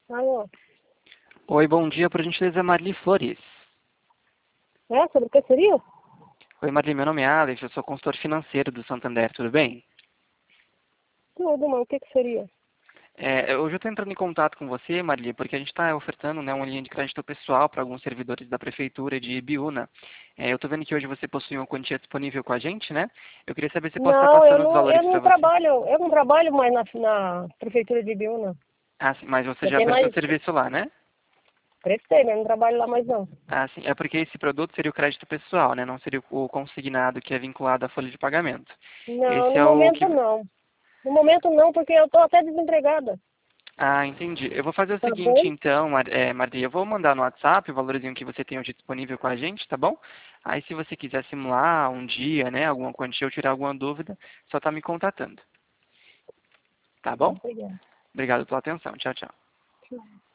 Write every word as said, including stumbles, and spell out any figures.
Alô? Oi, bom dia, por gentileza, Marli Flores. É, sobre o que seria? Oi, Marli, meu nome é Alex, eu sou consultor financeiro do Santander, tudo bem? Tudo, mas o que que seria? É, hoje eu estou entrando em contato com você, Marli, porque a gente está ofertando, né, uma linha de crédito pessoal para alguns servidores da Prefeitura de Ibiúna. É, eu estou vendo que hoje você possui uma quantia disponível com a gente, né? Eu queria saber se posso estar Não, eu passando os não, eu valores para não você. trabalho, eu não trabalho mais na, na prefeitura de Ibiúna. Ah, sim, mas você Já já tem prestou mais, serviço lá, né? prestei, mas não trabalho lá mais não. Ah, sim, é porque esse produto seria o crédito pessoal, né? Não seria o consignado que é vinculado à folha de pagamento. Não, Esse no é o que. momento não. No momento não, porque eu tô até desempregada. Ah, entendi. Eu vou fazer o Tá seguinte, bom? então, Mar é, Marli, eu vou mandar no WhatsApp o valorzinho que você tem hoje disponível com a gente, tá bom? Aí, se você quiser simular um dia, né, alguma quantia ou tirar alguma dúvida, só tá me contatando, tá Tá, bom? obrigada. Obrigado pela atenção. Tchau, tchau.